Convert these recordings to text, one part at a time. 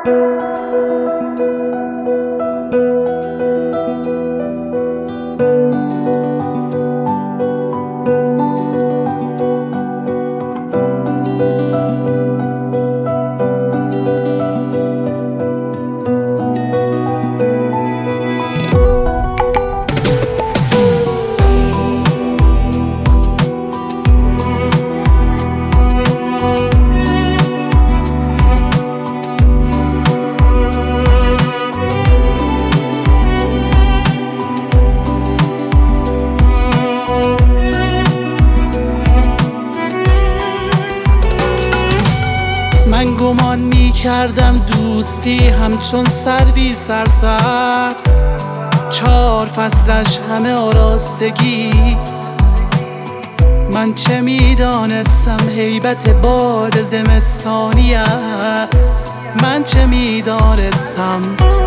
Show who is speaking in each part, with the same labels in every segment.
Speaker 1: من گمان می کردم دوستی همچون سروی سرسبز، 4 فصلش همه آراستگیست. من چه می دانستم هیبت باد زمستانی است، من چه می دانستم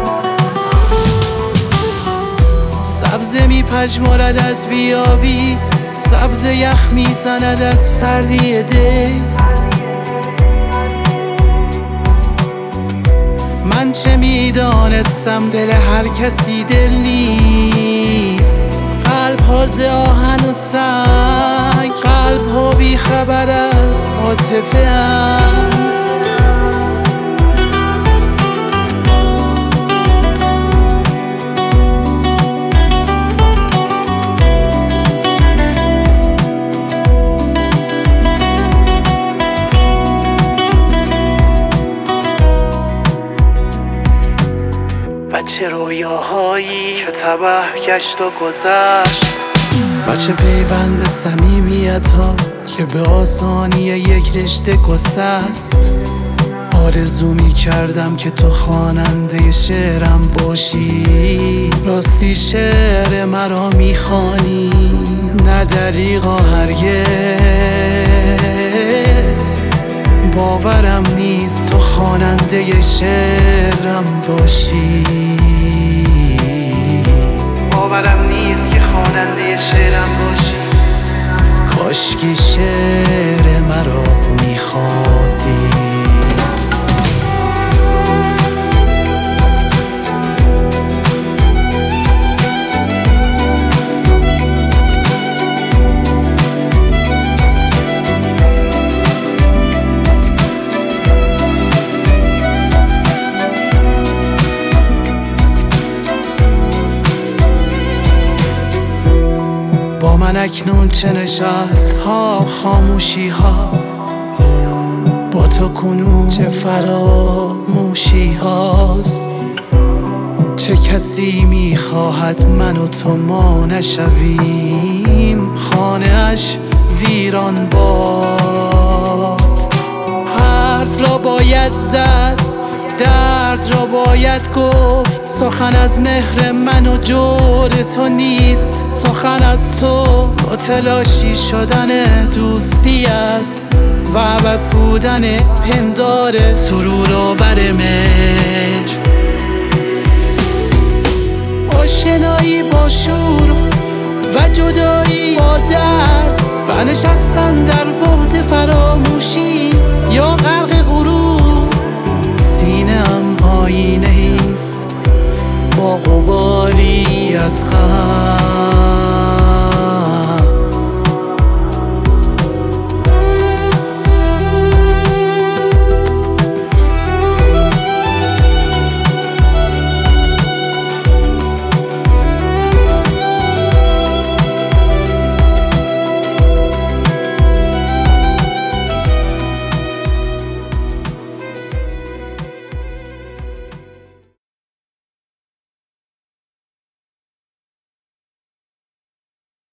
Speaker 1: سبز می پژمرد از بیابی، سبز یخ می زند از سردی دی. من چه می دانستم دل هر کسی دل نیست، قلب ها ز آهن و سنگ، قلب ها بی خبر از عاطفه اند. بچه رویاهایی که تباه گشت و گذشت، بچه پیوند صمیمیت ها که به آسانی یک رشته گسست. آرزو می کردم که تو خواننده شعرم باشی، راستی شعر مرا می خوانی نه دریغا هرگز. باورم نیست تو خواننده شعرم باشی، باورم نیست که خواننده شعرم باشی. کاشکی شعر مرا میخواندی. با من اکنون چه نشست ها خاموشی ها، با تو کنون چه فراموشی هاست. چه کسی میخواهد من و تو ما نشویم، خانه اش ویران باد. حرف را باید زد، درد را باید گفت، سخن از مهر من و جور تو نیست. سخن از تو با تلاشی شدن دوستی است و عوض بودن پندار سرور آور مهر. آشنایی با شور و جدایی با درد و نشستن در بعد فراموشی یا غرق غرور. سینه‌ام آینه ایست با غباری از غم.